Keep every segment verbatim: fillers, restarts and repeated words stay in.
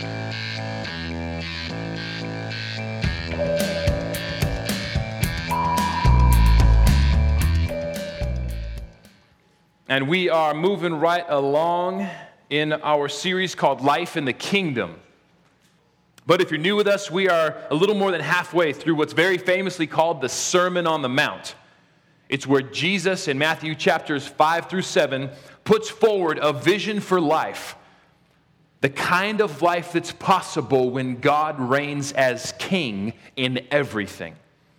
And we are moving right along in our series called Life in the Kingdom. But if you're new with us, we are a little more than halfway through what's very famously called the Sermon on the Mount. It's where Jesus in Matthew chapters five through seven puts forward a vision for life, the kind of life that's possible when God reigns as king in everything.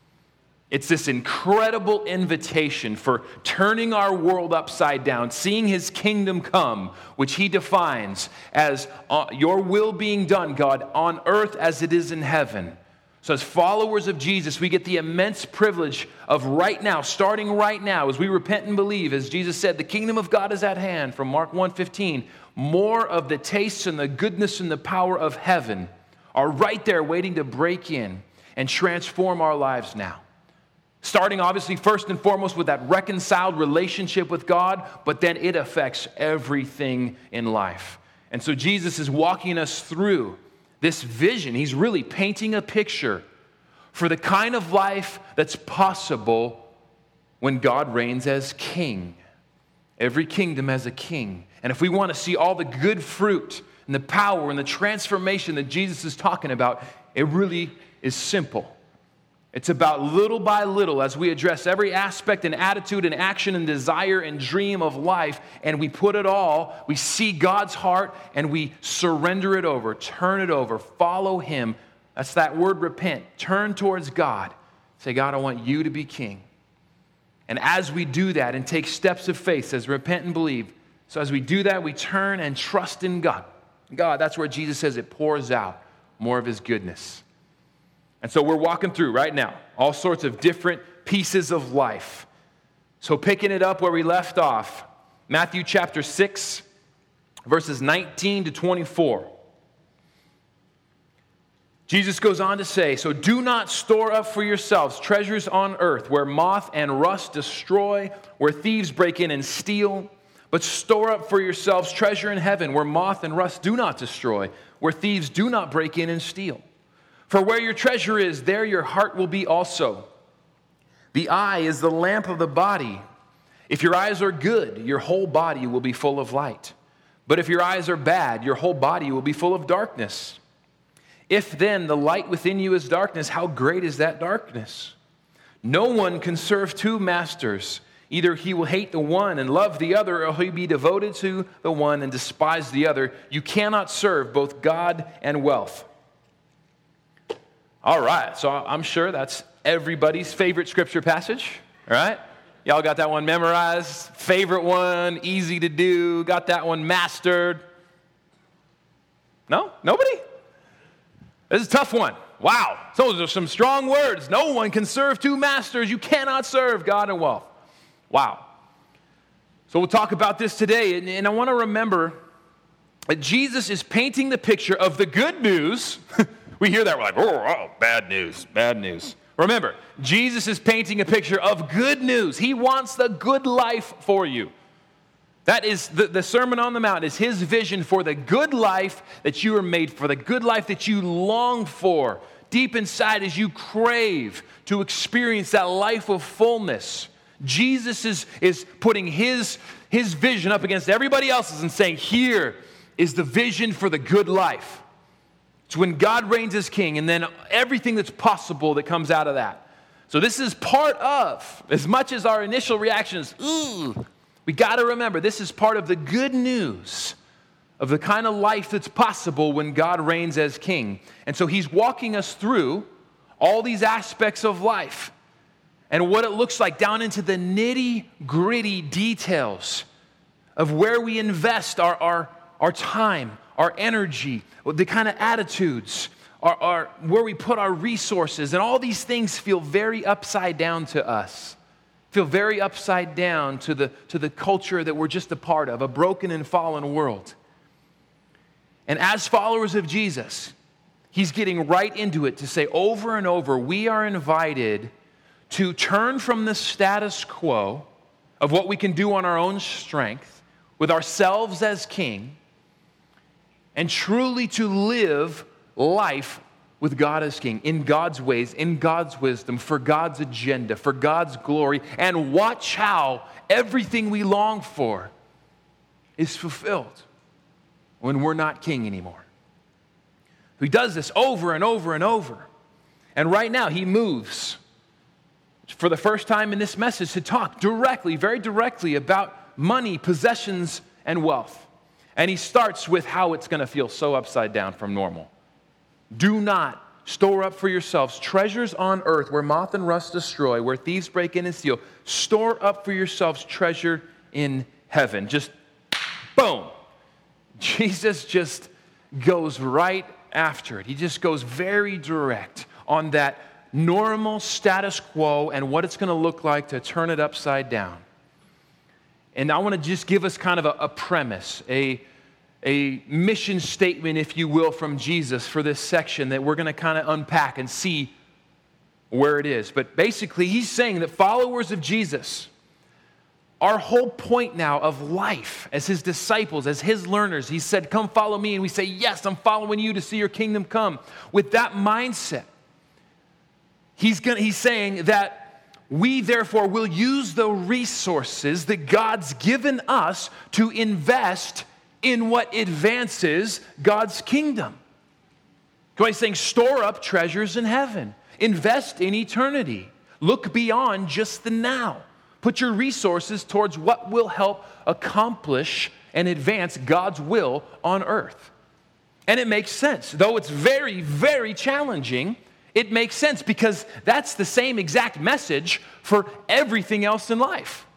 It's this incredible invitation for turning our world upside down, seeing his kingdom come, which he defines as uh, your will being done, God, on earth as it is in heaven. So as followers of Jesus, we get the immense privilege of right now, starting right now, as we repent and believe, as Jesus said, the kingdom of God is at hand, from Mark one fifteen. More of the tastes and the goodness and the power of heaven are right there waiting to break in and transform our lives now. Starting obviously first and foremost with that reconciled relationship with God, but then it affects everything in life. And so Jesus is walking us through this vision. He's really painting a picture for the kind of life that's possible when God reigns as king. Every kingdom has a king. And if we want to see all the good fruit and the power and the transformation that Jesus is talking about, it really is simple. It's about little by little as we address every aspect and attitude and action and desire and dream of life, and we put it all, we see God's heart, and we surrender it over, turn it over, follow him. That's that word repent. Turn towards God. Say, God, I want you to be king. And as we do that and take steps of faith, says repent and believe. So as we do that, we turn and trust in God. God, that's where Jesus says it pours out more of his goodness. And so we're walking through right now all sorts of different pieces of life. So picking it up where we left off, Matthew chapter six, verses nineteen to twenty-four. Jesus goes on to say, so do not store up for yourselves treasures on earth where moth and rust destroy, where thieves break in and steal, but store up for yourselves treasure in heaven where moth and rust do not destroy, where thieves do not break in and steal. For where your treasure is, there your heart will be also. The eye is the lamp of the body. If your eyes are good, your whole body will be full of light. But if your eyes are bad, your whole body will be full of darkness. If then the light within you is darkness, how great is that darkness? No one can serve two masters. Either he will hate the one and love the other, or he'll be devoted to the one and despise the other. You cannot serve both God and wealth. All right, so I'm sure that's everybody's favorite scripture passage, all right? Y'all got that one memorized, favorite one, easy to do, got that one mastered. No? Nobody? This is a tough one. Wow, those are some strong words. No one can serve two masters. You cannot serve God and wealth. Wow. So we'll talk about this today, and, and I want to remember that Jesus is painting the picture of the good news. We hear that, we're like, oh, oh, bad news, bad news. Remember, Jesus is painting a picture of good news. He wants the good life for you. That is, the, the Sermon on the Mount is his vision for the good life that you are made for, the good life that you long for deep inside as you crave to experience that life of fullness. Jesus is, is putting his, his vision up against everybody else's and saying, here is the vision for the good life. It's when God reigns as king, and then everything that's possible that comes out of that. So this is part of, as much as our initial reaction is, ooh, we got to remember, this is part of the good news of the kind of life that's possible when God reigns as king. And so he's walking us through all these aspects of life and what it looks like down into the nitty-gritty details of where we invest our, our, our time, our energy, the kind of attitudes, our, our, where we put our resources, and all these things feel very upside down to us, feel very upside down to the, to the culture that we're just a part of, a broken and fallen world. And as followers of Jesus, he's getting right into it to say over and over, we are invited to turn from the status quo of what we can do on our own strength with ourselves as king, and truly to live life with God as King, in God's ways, in God's wisdom, for God's agenda, for God's glory, and watch how everything we long for is fulfilled when we're not king anymore. He does this over and over and over. And right now, he moves for the first time in this message to talk directly, very directly about money, possessions, and wealth. And he starts with how it's going to feel so upside down from normal. Do not store up for yourselves treasures on earth where moth and rust destroy, where thieves break in and steal. Store up for yourselves treasure in heaven. Just boom. Jesus just goes right after it. He just goes very direct on that normal status quo and what it's going to look like to turn it upside down. And I want to just give us kind of a, a premise, a a mission statement, if you will, from Jesus for this section that we're going to kind of unpack and see where it is. But basically, he's saying that followers of Jesus, our whole point now of life as his disciples, as his learners, he said, come follow me. And we say, yes, I'm following you to see your kingdom come. With that mindset, he's, gonna, he's saying that we therefore will use the resources that God's given us to invest in what advances God's kingdom. So he's saying, store up treasures in heaven. Invest in eternity. Look beyond just the now. Put your resources towards what will help accomplish and advance God's will on earth. And it makes sense. Though it's very, very challenging, it makes sense because that's the same exact message for everything else in life.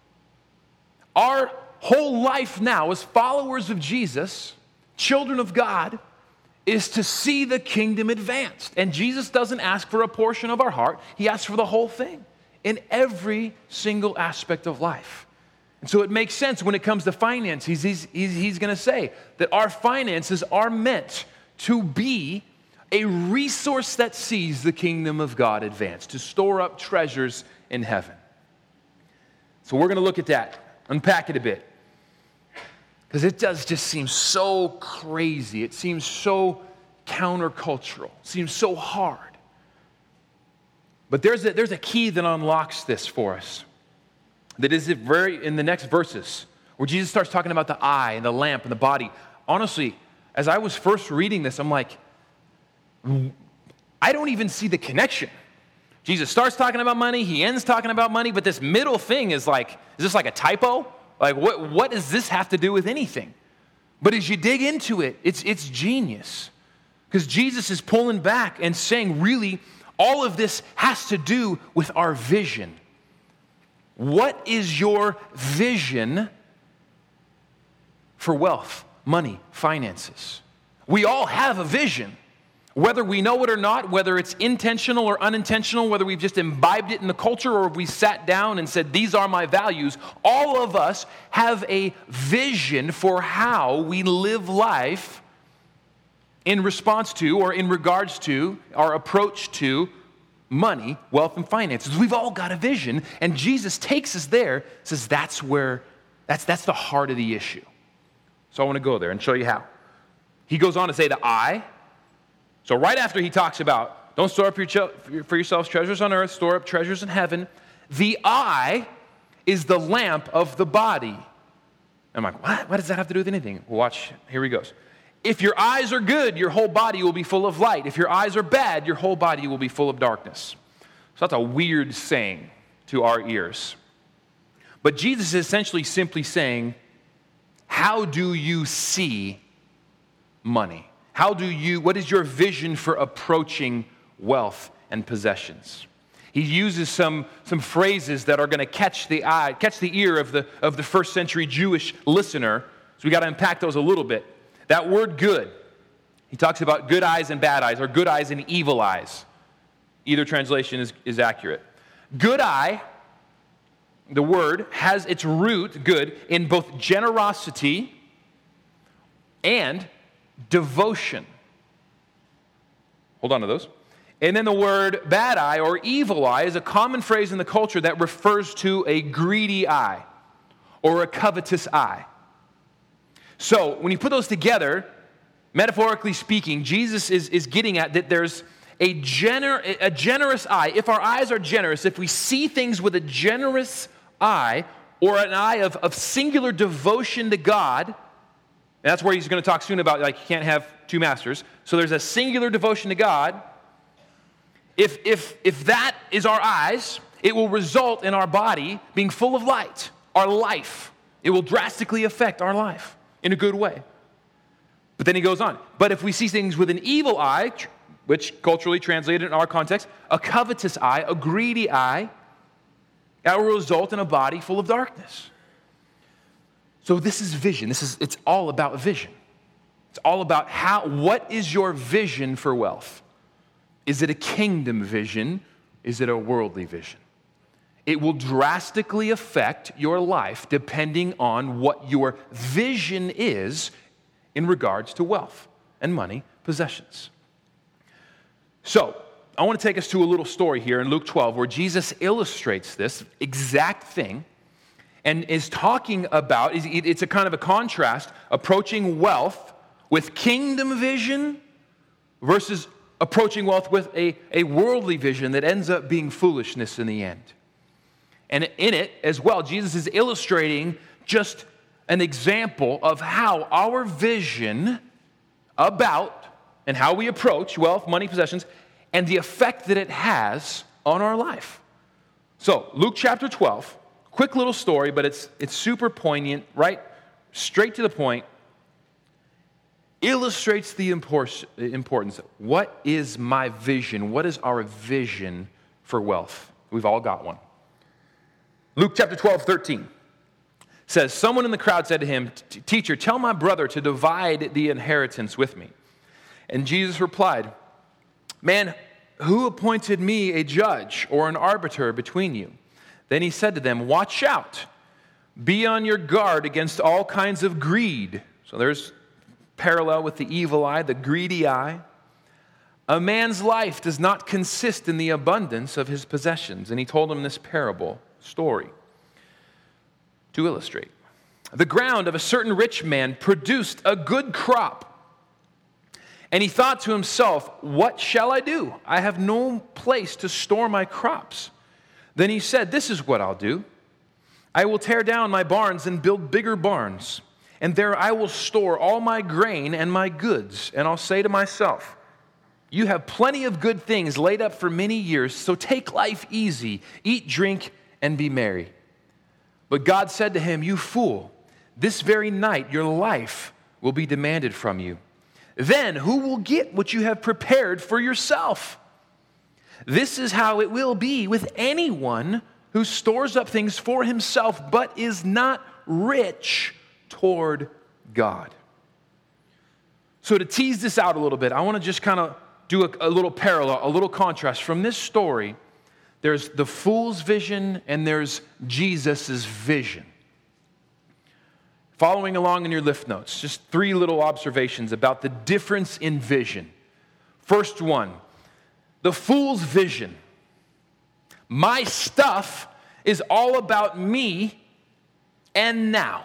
Our whole life now as followers of Jesus, children of God, is to see the kingdom advanced. And Jesus doesn't ask for a portion of our heart. He asks for the whole thing in every single aspect of life. And so it makes sense when it comes to finance. He's, he's, he's, he's going to say that our finances are meant to be a resource that sees the kingdom of God advance, to store up treasures in heaven. So we're going to look at that, unpack it a bit. Because it does just seem so crazy. It seems so countercultural. It seems so hard. But there's a, there's a key that unlocks this for us. That is very in the next verses, where Jesus starts talking about the eye and the lamp and the body. Honestly, as I was first reading this, I'm like, I don't even see the connection. Jesus starts talking about money, he ends talking about money, but this middle thing is like, is this like a typo? Like, what, what does this have to do with anything? But as you dig into it, it's, it's genius. Because Jesus is pulling back and saying, really, all of this has to do with our vision. What is your vision for wealth, money, finances? We all have a vision. Whether we know it or not, whether it's intentional or unintentional, whether we've just imbibed it in the culture or if we sat down and said, these are my values, all of us have a vision for how we live life in response to or in regards to our approach to money, wealth, and finances. We've all got a vision, and Jesus takes us there, says that's where, that's, that's the heart of the issue. So I want to go there and show you how. He goes on to say the eye. So right after he talks about, don't store up your ch- for yourselves treasures on earth, store up treasures in heaven, the eye is the lamp of the body. I'm like, what? What does that have to do with anything? Well, watch, here he goes. If your eyes are good, your whole body will be full of light. If your eyes are bad, your whole body will be full of darkness. So that's a weird saying to our ears. But Jesus is essentially simply saying, how do you see money? How do you, what is your vision for approaching wealth and possessions? He uses some, some phrases that are going to catch the eye, catch the ear of the, of the first century Jewish listener. So we got to unpack those a little bit. That word good, he talks about good eyes and bad eyes, or good eyes and evil eyes. Either translation is, is accurate. Good eye, the word, has its root, good, in both generosity and devotion. Hold on to those. And then the word bad eye or evil eye is a common phrase in the culture that refers to a greedy eye or a covetous eye. So when you put those together, Metaphorically speaking, Jesus is, is getting at that there's a, gener- a generous eye. If our eyes are generous, if we see things with a generous eye or an eye of, of singular devotion to God, and that's where he's going to talk soon about, like, you can't have two masters. So there's a singular devotion to God. If, if, if that is our eyes, it will result in our body being full of light, our life. It will drastically affect our life in a good way. But then he goes on. But if we see things with an evil eye, which culturally translated in our context, a covetous eye, a greedy eye, that will result in a body full of darkness. So this is vision. This is, it's all about vision. It's all about how, what is your vision for wealth? Is it a kingdom vision? Is it a worldly vision? It will drastically affect your life depending on what your vision is in regards to wealth and money, possessions. So, I want to take us to a little story here in Luke twelve where Jesus illustrates this exact thing and is talking about, it's a kind of a contrast, approaching wealth with kingdom vision versus approaching wealth with a, a worldly vision that ends up being foolishness in the end. And in it as well, Jesus is illustrating just an example of how our vision about and how we approach wealth, money, possessions, and the effect that it has on our life. So, Luke chapter twelve, quick little story, but it's it's super poignant, right? Straight to the point. Illustrates the importance. What is my vision? What is our vision for wealth? We've all got one. Luke chapter twelve, thirteen says, someone in the crowd said to him, "Teacher, tell my brother to divide the inheritance with me." And Jesus replied, "Man, who appointed me a judge or an arbiter between you?" Then he said to them, "Watch out. Be on your guard against all kinds of greed." So there's parallel with the evil eye, the greedy eye. A man's life does not consist in the abundance of his possessions. And he told him this parable story to illustrate. The ground of a certain rich man produced a good crop. And he thought to himself, "What shall I do? I have no place to store my crops." Then he said, "This is what I'll do. I will tear down my barns and build bigger barns. And there I will store all my grain and my goods. And I'll say to myself, you have plenty of good things laid up for many years, so take life easy, eat, drink, and be merry." But God said to him, "You fool, this very night your life will be demanded from you. Then who will get what you have prepared for yourself? This is how it will be with anyone who stores up things for himself, but is not rich toward God." So to tease this out a little bit, I want to just kind of do a, a little parallel, a little contrast. From this story, there's the fool's vision and there's Jesus' vision. Following along in your lift notes, just three little observations about the difference in vision. First one, the fool's vision. My stuff is all about me and now.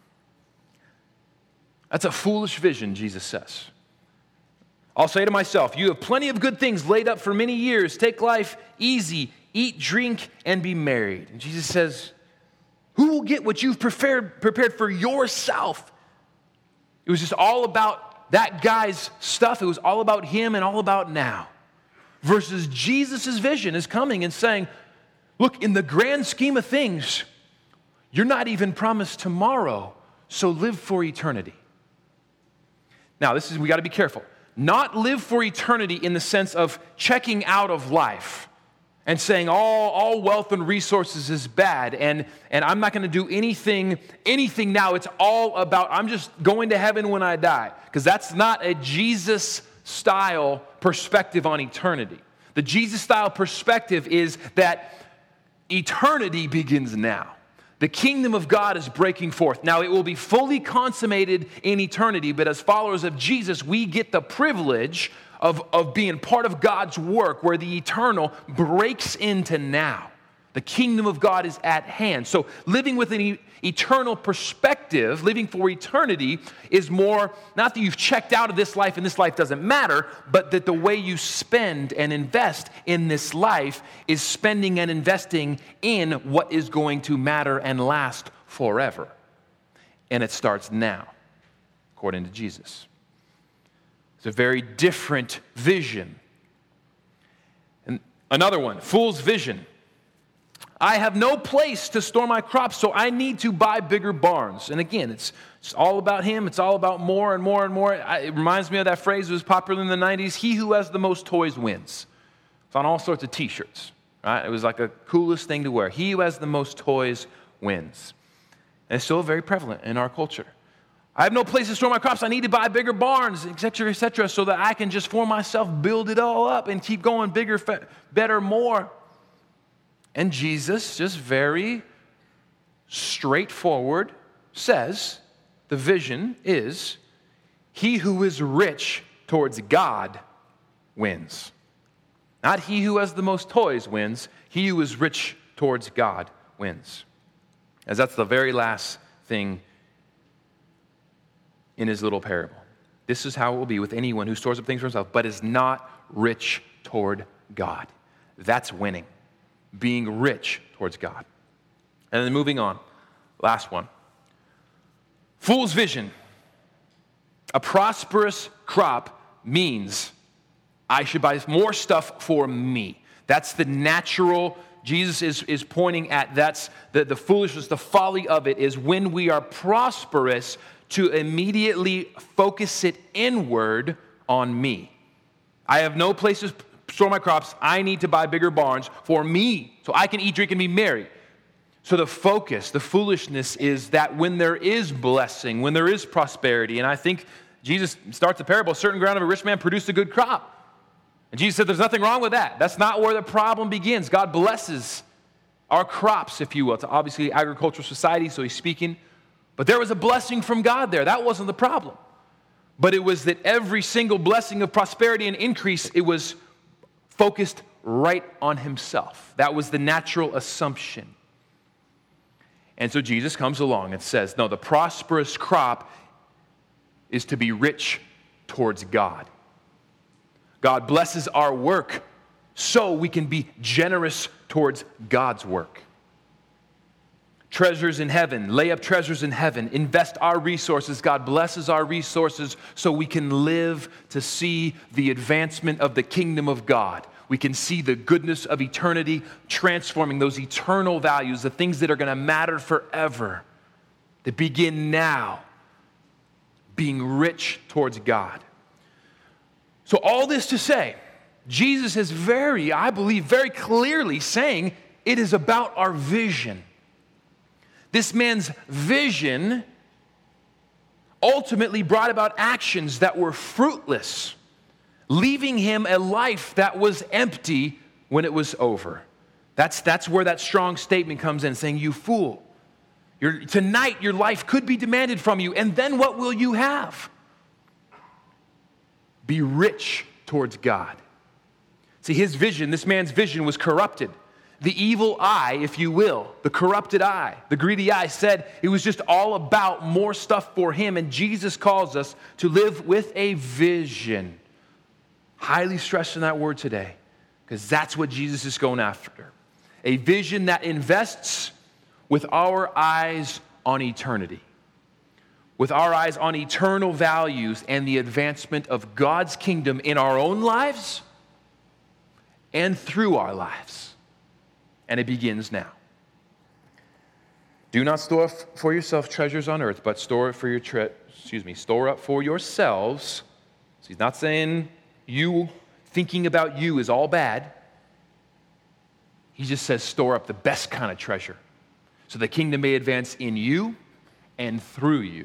That's a foolish vision, Jesus says. I'll say to myself, you have plenty of good things laid up for many years. Take life easy, eat, drink, and be married. And Jesus says, who will get what you've prepared, prepared for yourself? It was just all about that guy's stuff. It was all about him and all about now. Versus Jesus' vision is coming and saying, look, in the grand scheme of things, you're not even promised tomorrow, so live for eternity. Now, this is, we got to be careful. Not live for eternity in the sense of checking out of life and saying all, all wealth and resources is bad and, and I'm not going to do anything, anything now. It's all about, I'm just going to heaven when I die. Because that's not a Jesus-style perspective on eternity. The Jesus-style perspective is that eternity begins now. The kingdom of God is breaking forth. Now, it will be fully consummated in eternity, but as followers of Jesus, we get the privilege of, of being part of God's work where the eternal breaks into now. The kingdom of God is at hand. So living with an Eternal perspective, living for eternity, is more, not that you've checked out of this life and this life doesn't matter, but that the way you spend and invest in this life is spending and investing in what is going to matter and last forever. And it starts now, according to Jesus. It's a very different vision. And another one, fool's vision. I have no place to store my crops, so I need to buy bigger barns. And again, it's, it's all about him. It's all about more and more and more. It reminds me of that phrase that was popular in the nineties, he who has the most toys wins. It's on all sorts of t-shirts, right? It was like a coolest thing to wear. He who has the most toys wins. And it's still very prevalent in our culture. I have no place to store my crops. I need to buy bigger barns, et cetera, et cetera, so that I can just for myself build it all up and keep going bigger, better, more. And Jesus, just very straightforward, says the vision is he who is rich towards God wins. Not he who has the most toys wins. He who is rich towards God wins. As that's the very last thing in his little parable. This is how it will be with anyone who stores up things for himself, but is not rich toward God. That's winning. Being rich towards God. And then moving on, last one. Fool's vision. A prosperous crop means I should buy more stuff for me. That's the natural, Jesus is, is pointing at, that's the, the foolishness, the folly of it is when we are prosperous to immediately focus it inward on me. I have no place to store my crops. I need to buy bigger barns for me so I can eat, drink, and be merry. So the focus, the foolishness is that when there is blessing, when there is prosperity, and I think Jesus starts the parable, a certain ground of a rich man produced a good crop. And Jesus said there's nothing wrong with that. That's not where the problem begins. God blesses our crops, if you will. It's obviously agricultural society, so he's speaking. But there was a blessing from God there. That wasn't the problem. But it was that every single blessing of prosperity and increase, it was focused right on himself. That was the natural assumption. And so Jesus comes along and says, no, the prosperous crop is to be rich towards God. God blesses our work so we can be generous towards God's work. Treasures in heaven, lay up treasures in heaven, invest our resources. God blesses our resources so we can live to see the advancement of the kingdom of God. We can see the goodness of eternity transforming those eternal values, the things that are going to matter forever, that begin now, being rich towards God. So all this to say, Jesus is very, I believe, very clearly saying it is about our vision. This man's vision ultimately brought about actions that were fruitless, leaving him a life that was empty when it was over. That's, that's where that strong statement comes in, saying, you fool, You're, tonight your life could be demanded from you, and then what will you have? Be rich towards God. See, his vision, this man's vision was corrupted. The evil eye, if you will, the corrupted eye, the greedy eye said it was just all about more stuff for him. And Jesus calls us to live with a vision. Highly stressing that word today, because that's what Jesus is going after. A vision that invests with our eyes on eternity, with our eyes on eternal values and the advancement of God's kingdom in our own lives and through our lives. And it begins now. Do not store up for yourself treasures on earth, but store it for your tre- excuse me, store up for yourselves. So he's not saying you thinking about you is all bad. He just says store up the best kind of treasure so the kingdom may advance in you and through you.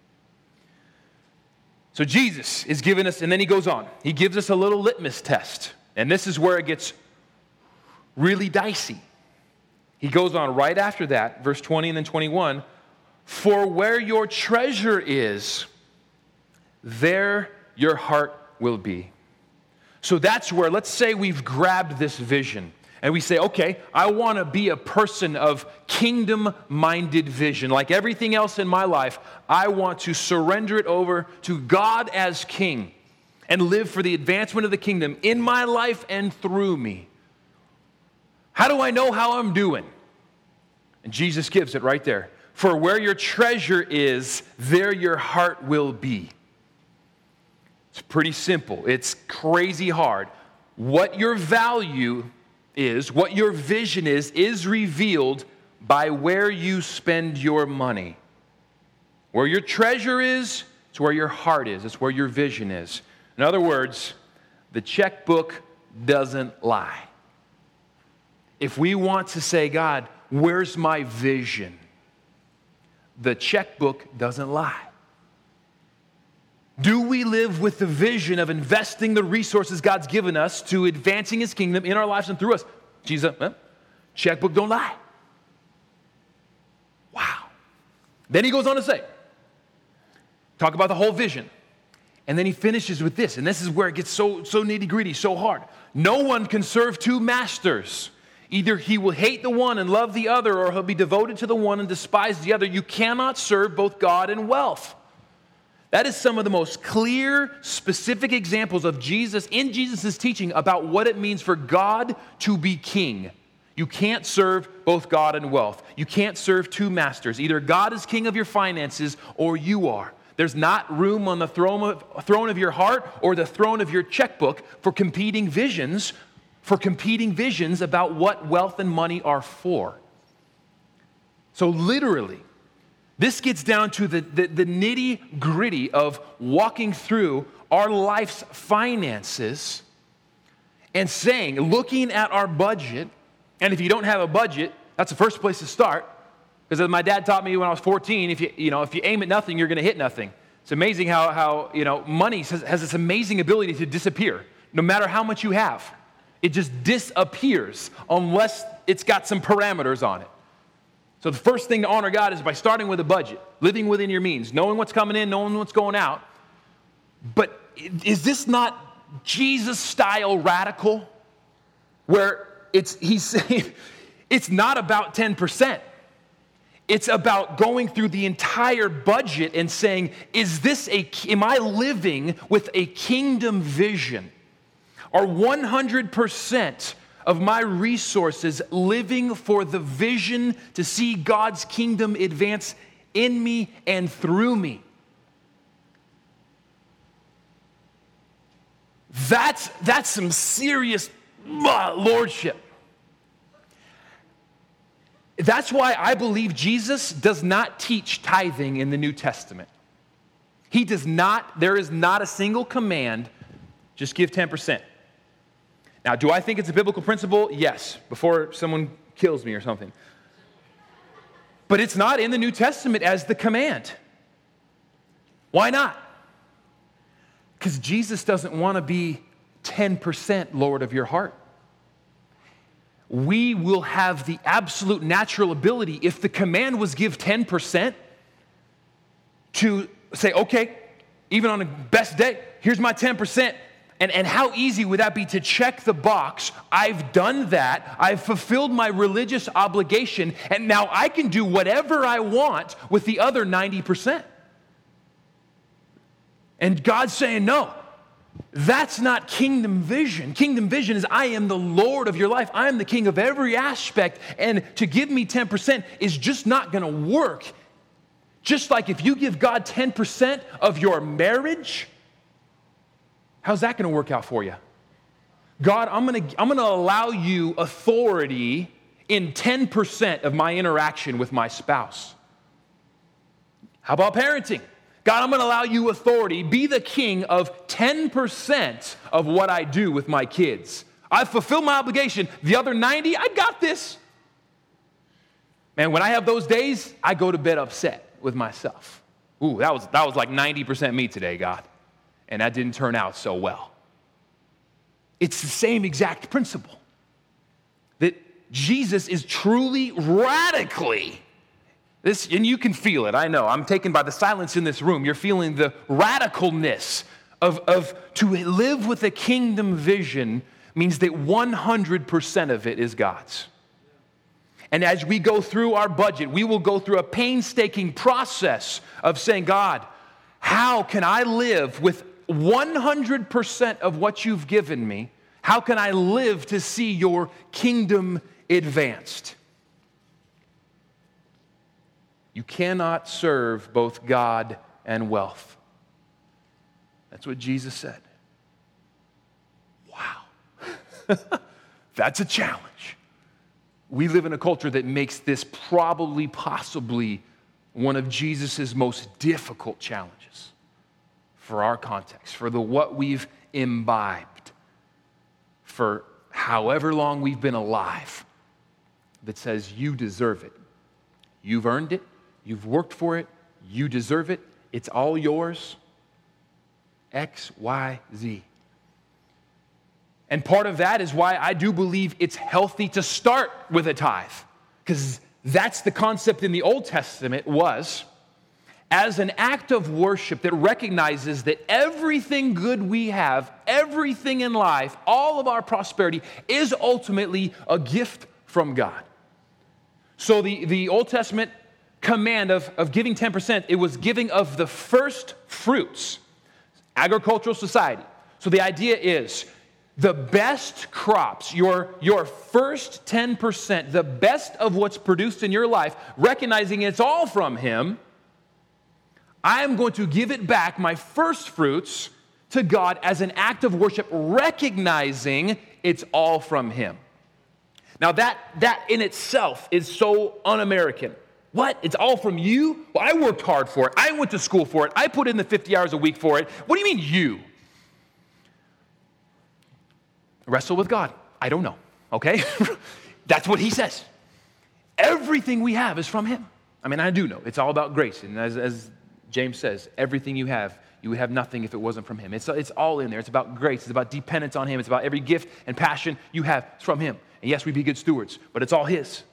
So Jesus is giving us, and then he goes on. He gives us a little litmus test. And this is where it gets really dicey. He goes on right after that, verse twenty and then twenty-one. For where your treasure is, there your heart will be. So that's where, let's say we've grabbed this vision. And we say, okay, I want to be a person of kingdom-minded vision. Like everything else in my life, I want to surrender it over to God as King and live for the advancement of the kingdom in my life and through me. How do I know how I'm doing? And Jesus gives it right there. For where your treasure is, there your heart will be. It's pretty simple. It's crazy hard. What your value is, what your vision is, is revealed by where you spend your money. Where your treasure is, it's where your heart is. It's where your vision is. In other words, the checkbook doesn't lie. If we want to say, God, where's my vision? The checkbook doesn't lie. Do we live with the vision of investing the resources God's given us to advancing His kingdom in our lives and through us? Jesus, eh? Checkbook don't lie. Wow. Then he goes on to say, talk about the whole vision. And then he finishes with this, and this is where it gets so, so nitty-gritty, so hard. No one can serve two masters. Either he will hate the one and love the other, or he'll be devoted to the one and despise the other. You cannot serve both God and wealth. That is some of the most clear, specific examples of Jesus in Jesus' teaching about what it means for God to be king. You can't serve both God and wealth. You can't serve two masters. Either God is king of your finances or you are. There's not room on the throne of, throne of your heart or the throne of your checkbook for competing visions, for competing visions about what wealth and money are for. So literally, this gets down to the, the, the nitty-gritty of walking through our life's finances and saying, looking at our budget, and if you don't have a budget, that's the first place to start. Because as my dad taught me when I was fourteen, if you, you, know, if you aim at nothing, you're going to hit nothing. It's amazing how, how you know, money has, has this amazing ability to disappear, no matter how much you have. It just disappears unless it's got some parameters on it. So the first thing to honor God is by starting with a budget, living within your means, knowing what's coming in, knowing what's going out. But is this not Jesus-style radical? Where it's he's saying it's not about ten percent. It's about going through the entire budget and saying, is this a, am I living with a kingdom vision? Are one hundred percent of my resources living for the vision to see God's kingdom advance in me and through me? That's, that's some serious uh, lordship. That's why I believe Jesus does not teach tithing in the New Testament. He does not, there is not a single command, just give ten percent. Now, do I think it's a biblical principle? Yes, before someone kills me or something. But it's not in the New Testament as the command. Why not? Because Jesus doesn't want to be ten percent Lord of your heart. We will have the absolute natural ability, if the command was give ten percent, to say, okay, even on the best day, here's my ten percent. And, and how easy would that be to check the box? I've done that. I've fulfilled my religious obligation, and now I can do whatever I want with the other ninety percent. And God's saying, no, that's not kingdom vision. Kingdom vision is I am the Lord of your life. I am the king of every aspect, and to give me ten percent is just not going to work. Just like if you give God ten percent of your marriage, how's that going to work out for you? God, I'm going to I'm going to allow you authority in ten percent of my interaction with my spouse. How about parenting? God, I'm going to allow you authority. Be the king of ten percent of what I do with my kids. I've fulfilled my obligation. The other ninety, I got this. Man, when I have those days, I go to bed upset with myself. Ooh, that was, that was like ninety percent me today, God. And that didn't turn out so well. It's the same exact principle. That Jesus is truly radically, this, and you can feel it, I know. I'm taken by the silence in this room. You're feeling the radicalness of, of to live with a kingdom vision means that one hundred percent of it is God's. And as we go through our budget, we will go through a painstaking process of saying, God, how can I live with one hundred percent of what you've given me? How can I live to see your kingdom advanced? You cannot serve both God and wealth. That's what Jesus said. Wow. That's a challenge. We live in a culture that makes this probably, possibly one of Jesus' most difficult challenges for our context, for the what we've imbibed, for however long we've been alive, that says you deserve it. You've earned it. You've worked for it. You deserve it. It's all yours. X, Y, Z. And part of that is why I do believe it's healthy to start with a tithe, because that's the concept in the Old Testament was as an act of worship that recognizes that everything good we have, everything in life, all of our prosperity is ultimately a gift from God. So the, the Old Testament command of, of giving ten percent, it was giving of the first fruits, agricultural society. So the idea is the best crops, your, your first ten percent, the best of what's produced in your life, recognizing it's all from Him, I am going to give it back, my first fruits, to God as an act of worship, recognizing it's all from Him. Now that, that in itself is so un-American. What? It's all from you? Well, I worked hard for it. I went to school for it. I put in the fifty hours a week for it. What do you mean you? Wrestle with God. I don't know, okay? That's what He says. Everything we have is from Him. I mean, I do know. It's all about grace. And as, as James says, everything you have, you would have nothing if it wasn't from Him. It's, it's all in there. It's about grace. It's about dependence on Him. It's about every gift and passion you have. It's from Him. And yes, we be good stewards, but it's all His.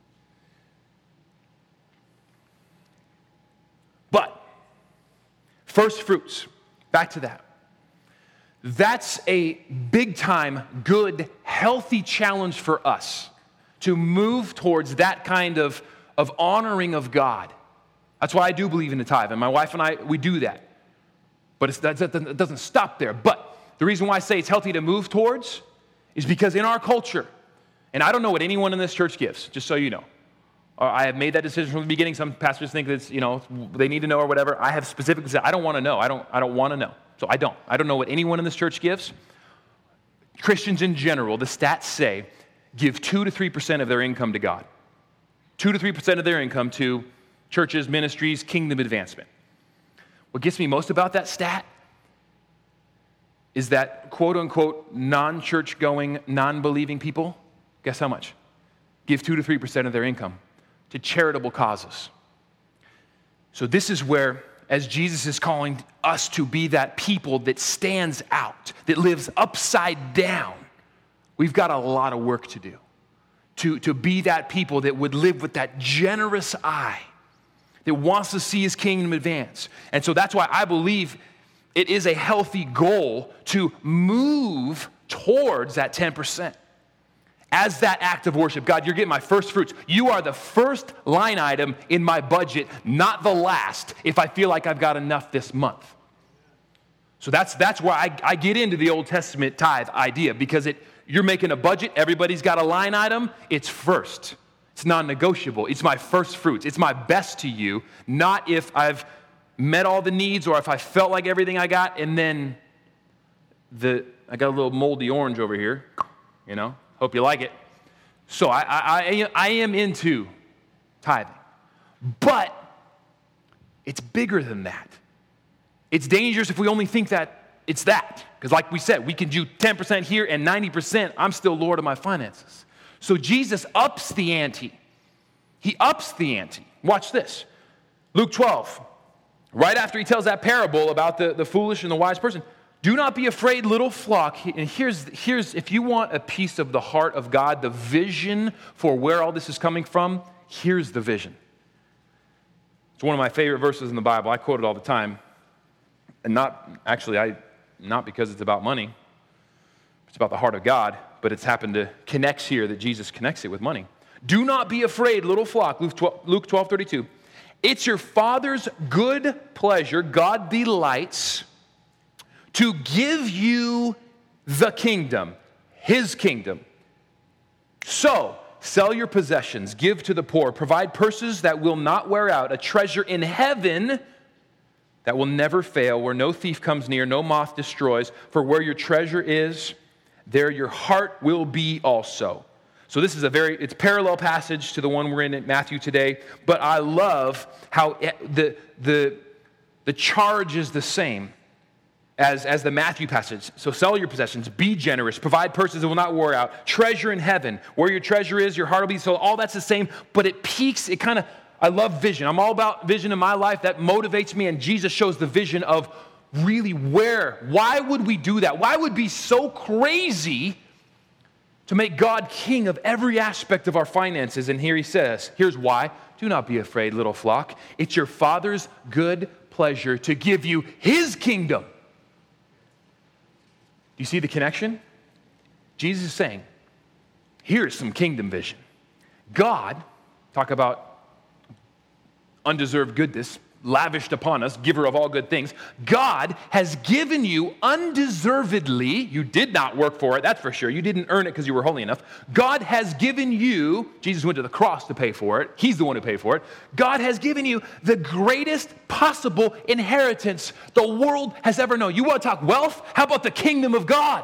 But first fruits, back to that. That's a big time, good, healthy challenge for us to move towards that kind of, of honoring of God. That's why I do believe in the tithe, and my wife and I, we do that. But it's, that, that doesn't stop there. But the reason why I say it's healthy to move towards is because in our culture, and I don't know what anyone in this church gives, just so you know. I have made that decision from the beginning. Some pastors think that, you know, they need to know or whatever. I have specifically said, I don't want to know. I don't, I don't want to know. So I don't. I don't know what anyone in this church gives. Christians in general, the stats say, give two to three percent of their income to God. two to three percent of their income to churches, ministries, kingdom advancement. What gets me most about that stat is that quote-unquote non-church going, non-believing people, guess how much? Give two to three percent of their income to charitable causes. So this is where, as Jesus is calling us to be that people that stands out, that lives upside down, we've got a lot of work to do. To, to be that people that would live with that generous eye, that wants to see His kingdom advance. And so that's why I believe it is a healthy goal to move towards that ten percent. As that act of worship. God, you're getting my first fruits. You are the first line item in my budget, not the last, if I feel like I've got enough this month. So that's that's why I, I get into the Old Testament tithe idea, because it you're making a budget, everybody's got a line item, it's first. It's non-negotiable. It's my first fruits. It's my best to you, not if I've met all the needs or if I felt like everything I got, and then the I got a little moldy orange over here, you know. Hope you like it. So I, I, I am into tithing. But it's bigger than that. It's dangerous if we only think that it's that. Because like we said, we can do ten percent here and ninety percent, I'm still Lord of my finances. So Jesus ups the ante. He ups the ante. Watch this. Luke twelve. Right after he tells that parable about the, the foolish and the wise person, do not be afraid, little flock. And here's, here's, if you want a piece of the heart of God, the vision for where all this is coming from, here's the vision. It's one of my favorite verses in the Bible. I quote it all the time. And not, actually, I, not because it's about money, It's about the heart of God, but it's happened to connect here that Jesus connects it with money. Do not be afraid, little flock, Luke twelve thirty-two. It's your Father's good pleasure, God delights, to give you the kingdom, his kingdom. So, sell your possessions, give to the poor, provide purses that will not wear out, a treasure in heaven that will never fail, where no thief comes near, no moth destroys. For where your treasure is, there your heart will be also. So this is a very, it's parallel passage to the one we're in at Matthew today, but I love how it, the, the, the charge is the same as, as the Matthew passage. So sell your possessions, be generous, provide purses that will not wear out, treasure in heaven. Where your treasure is, your heart will be. So all that's the same, but it peaks, it kind of, I love vision. I'm all about vision in my life. That motivates me, and Jesus shows the vision of really where, why would we do that? Why would we be so crazy to make God king of every aspect of our finances? And here he says, here's why. Do not be afraid, little flock. It's your Father's good pleasure to give you his kingdom. Do you see the connection? Jesus is saying, here's some kingdom vision. God, talk about undeserved goodness, lavished upon us, giver of all good things. God has given you undeservedly, you did not work for it, that's for sure. You didn't earn it because you were holy enough. God has given you, Jesus went to the cross to pay for it. He's the one who paid for it. God has given you the greatest possible inheritance the world has ever known. You want to talk wealth? How about the kingdom of God?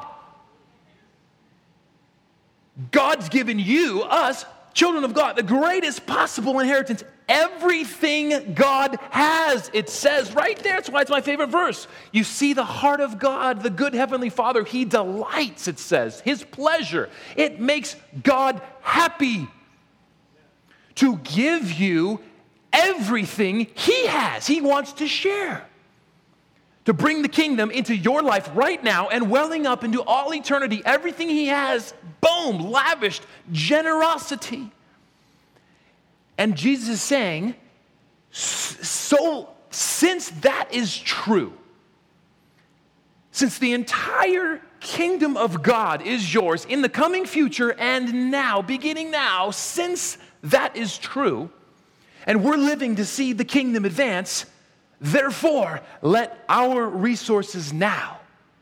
God's given you, us, children of God, the greatest possible inheritance. Everything God has, it says right there. That's why it's my favorite verse. You see the heart of God, the good heavenly Father. He delights, it says, his pleasure. It makes God happy to give you everything he has. He wants to share, to bring the kingdom into your life right now and welling up into all eternity. Everything he has, boom, lavished generosity. And Jesus is saying, so since that is true, since the entire kingdom of God is yours in the coming future and now, beginning now, since that is true, and we're living to see the kingdom advance, therefore, let our resources now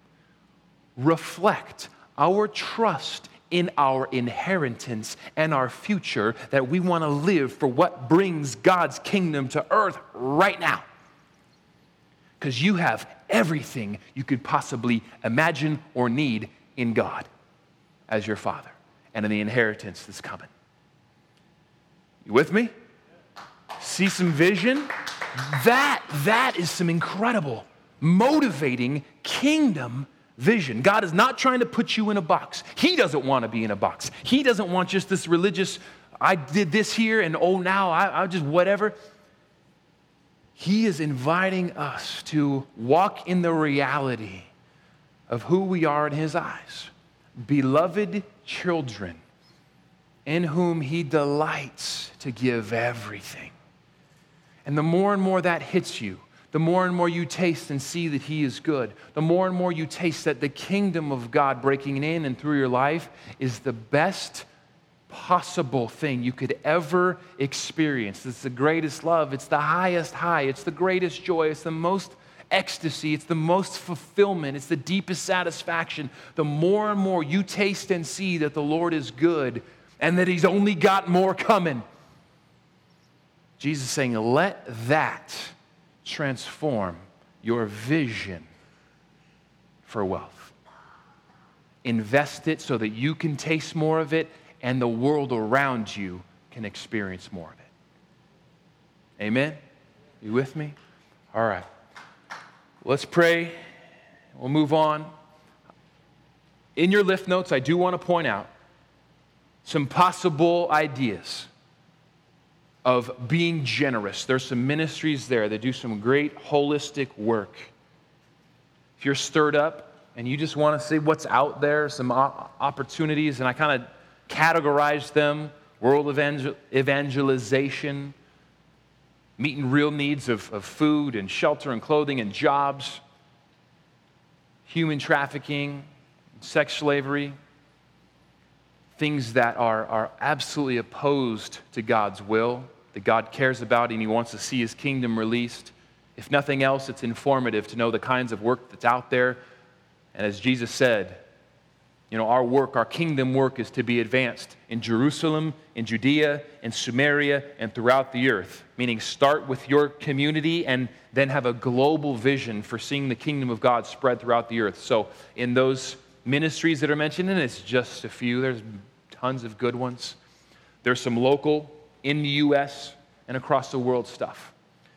reflect our trust in our inheritance and our future, that we want to live for what brings God's kingdom to earth right now. Because you have everything you could possibly imagine or need in God as your Father and in the inheritance that's coming. You with me? See some vision? That, that is some incredible, motivating kingdom vision. God is not trying to put you in a box. He doesn't want to be in a box. He doesn't want just this religious, I did this here and oh now I, I just whatever. He is inviting us to walk in the reality of who we are in his eyes. Beloved children in whom he delights to give everything. And the more and more that hits you, the more and more you taste and see that he is good, the more and more you taste that the kingdom of God breaking in and through your life is the best possible thing you could ever experience. It's the greatest love. It's the highest high. It's the greatest joy. It's the most ecstasy. It's the most fulfillment. It's the deepest satisfaction. The more and more you taste and see that the Lord is good and that he's only got more coming. Jesus is saying, let that transform your vision for wealth. Invest it so that you can taste more of it and the world around you can experience more of it. Amen? You with me? All right. Let's pray. We'll move on. In your lift notes, I do want to point out some possible ideas of being generous. There's some ministries there that do some great holistic work. If you're stirred up and you just want to see what's out there, some opportunities, and I kind of categorize them: world evangel- evangelization, meeting real needs of, of food and shelter and clothing and jobs, human trafficking, sex slavery, things that are, are absolutely opposed to God's will, that God cares about and he wants to see his kingdom released. If nothing else, it's informative to know the kinds of work that's out there. And as Jesus said, you know, our work, our kingdom work is to be advanced in Jerusalem, in Judea, in Samaria, and throughout the earth. Meaning start with your community and then have a global vision for seeing the kingdom of God spread throughout the earth. So in those ministries that are mentioned, and it's just a few, there's tons of good ones. There's some local in the U S and across the world stuff.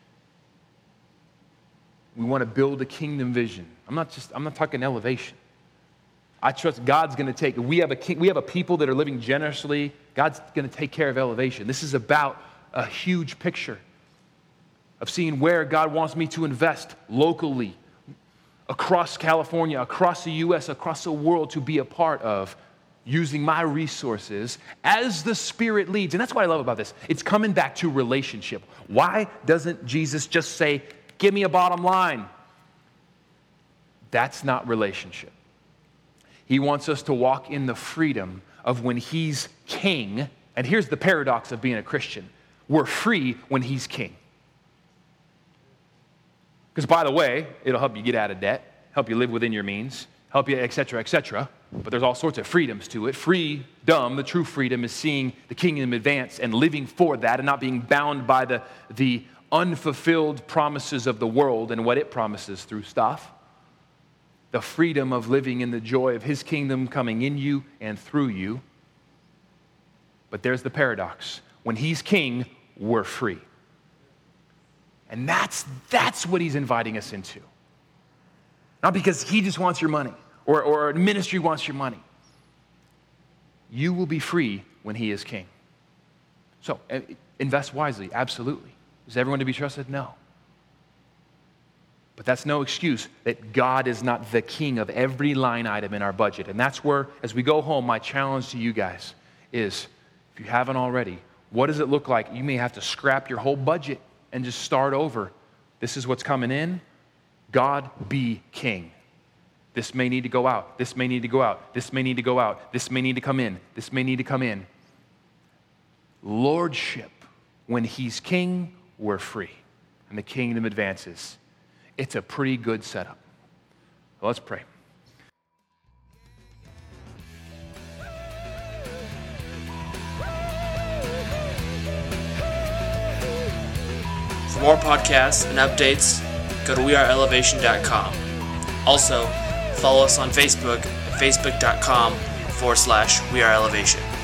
We want to build a kingdom vision. I'm not just, I'm not talking elevation. I trust God's going to take, we have a king, we have a people that are living generously. God's going to take care of elevation. This is about a huge picture of seeing where God wants me to invest locally, across California, across the U S, across the world, to be a part of using my resources as the Spirit leads. And that's what I love about this. It's coming back to relationship. Why doesn't Jesus just say, give me a bottom line? That's not relationship. He wants us to walk in the freedom of when he's king. And here's the paradox of being a Christian. We're free when he's king. Because by the way, it'll help you get out of debt, help you live within your means, help you, et cetera, et cetera. But there's all sorts of freedoms to it. Freedom, the true freedom, is seeing the kingdom advance and living for that and not being bound by the, the unfulfilled promises of the world and what it promises through stuff. The freedom of living in the joy of his kingdom coming in you and through you. But there's the paradox. When he's king, we're free. And that's, that's what he's inviting us into. Not because he just wants your money or, or a ministry wants your money. You will be free when he is king. So, invest wisely, absolutely. Is everyone to be trusted? No. But that's no excuse that God is not the king of every line item in our budget. And that's where, as we go home, my challenge to you guys is, if you haven't already, what does it look like? You may have to scrap your whole budget and just start over. This is what's coming in. God be king. This may need to go out. This may need to go out. This may need to go out. This may need to come in. This may need to come in. Lordship. When he's king, we're free. And the kingdom advances. It's a pretty good setup. So let's pray. For more podcasts and updates, go to we are elevation dot com. Also, follow us on Facebook at facebook dot com forward slash we are elevation.